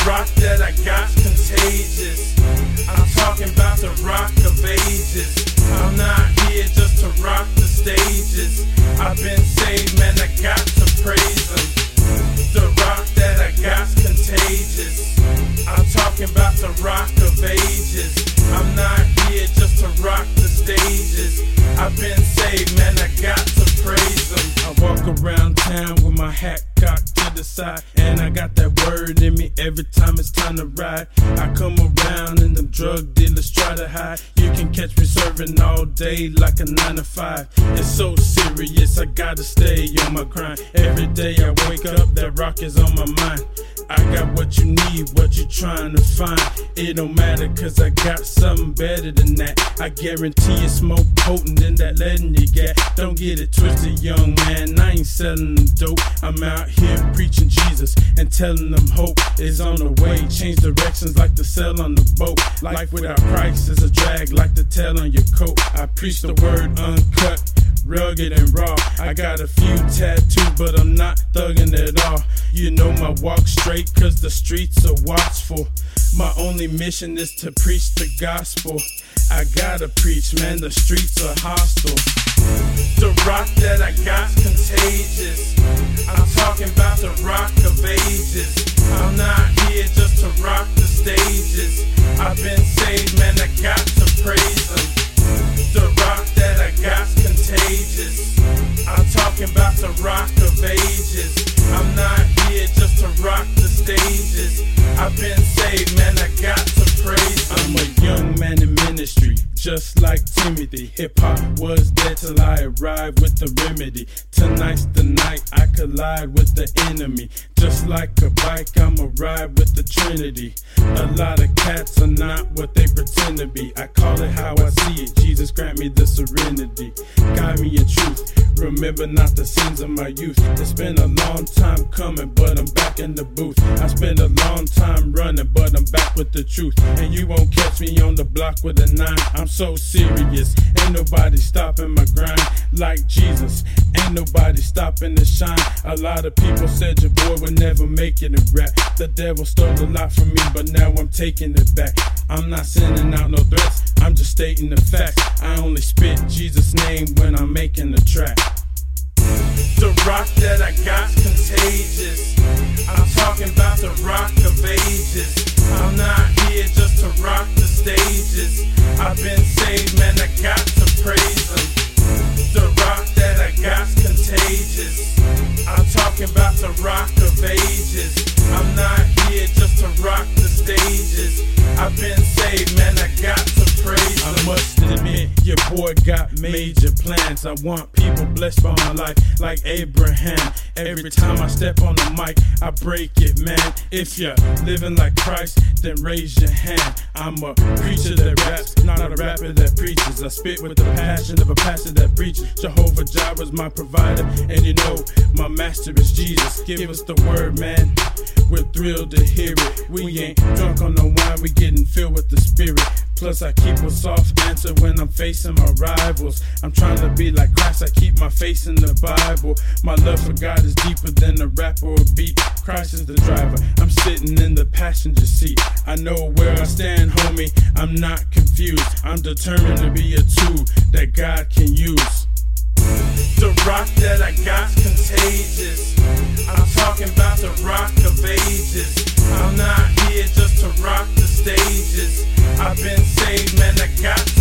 rock that I got's contagious. I'm talking about the rock of ages. I'm not here just to rock the stages. I've been saved, man, I got to praise him. The rock that I got's contagious. I'm talking about the rock of ages. I'm not here just to rock the stages. I've been saved, man, I got to praise him. I walk around town with my hat cocked to the side, and I got that word in me every time it's time to ride. I come around and the drug dealers try to hide. You can catch me serving all day like a 9 to 5. It's so serious, I gotta stay on my grind. Every day I wake up, that rock is on my mind. I got what you need, what you trying to find. It don't matter, cause I got something better than that. I guarantee it's more potent than that leading you get. Don't get it twisted, young man, I ain't selling them dope. I'm out here preaching Jesus and telling them hope is on the way. Change directions like the sail on the boat. Life without Christ is a drag like the tail on your coat. I preach the word uncut, rugged and raw. I got a few tattoos, but I'm not thugging at all. You know my walk straight, cause the streets are watchful. My only mission is to preach the gospel. I gotta preach, man, the streets are hostile. The rock that I got's contagious. I'm talking about the rock of ages. I'm not here just to rock the stages. I've been saved, man, I got to praise him. The rock that I got's contagious. I'm talking about the rock of ages. I'm not here just to rock the stages. I've been saved, man, I got to praise him. I'm a young man in ministry, just like Timothy. Hip-hop was dead till I arrived with the remedy. Tonight's the night I collide with the enemy. Just like a bike, I'ma ride with the Trinity. A lot of cats are not what they pretend to be. I call it how I see it. Jesus grant me the serenity. Guide me in truth. Remember not the sins of my youth. It's been a long time coming, but I'm back in the booth. I spent a long time running, but I'm back with the truth. And you won't catch me on the block with a 9. I'm so serious. Ain't nobody stopping my grind like Jesus. Ain't nobody stopping to shine. A lot of people said your boy would never make it in rap. The devil stole a lot from me, but now I'm taking it back. I'm not sending out no threats, I'm just stating the facts. I only spit Jesus' name when I'm making the track. The rock that I got's contagious. I'm talking about the rock of ages. I'm not here just to rock the stages. I've been saved, man, I got to praise him. The rock that I got's contagious. I'm talking about the rock of ages. I'm not here just to rock the stages. I've been saved, man, I got to praise him. I must admit, your boy got major plans. I want people blessed by my life like Abraham. Every time I step on the mic, I break it, man. If you're living like Christ, then raise your hand. I'm a preacher that raps, not a rapper that preaches. I spit with the passion of a pastor that preaches. Jehovah Jireh's my provider, and you know my master is Jesus. Give us the word, man. We're thrilled to hear it. We ain't drunk on no wine, we getting filled with the Spirit. Plus I keep a soft answer when I'm facing my rivals. I'm trying to be like Christ, I keep my face in the Bible. My love for God is deeper than a rapper or beat. Christ is the driver, I'm sitting in the passenger seat. I know where I stand, homie, I'm not confused. I'm determined to be a tool that God can use. The rock that I got's contagious. I'm talking about the rock of ages. I'm not here just to rock the stages. I've been saved, man, I got to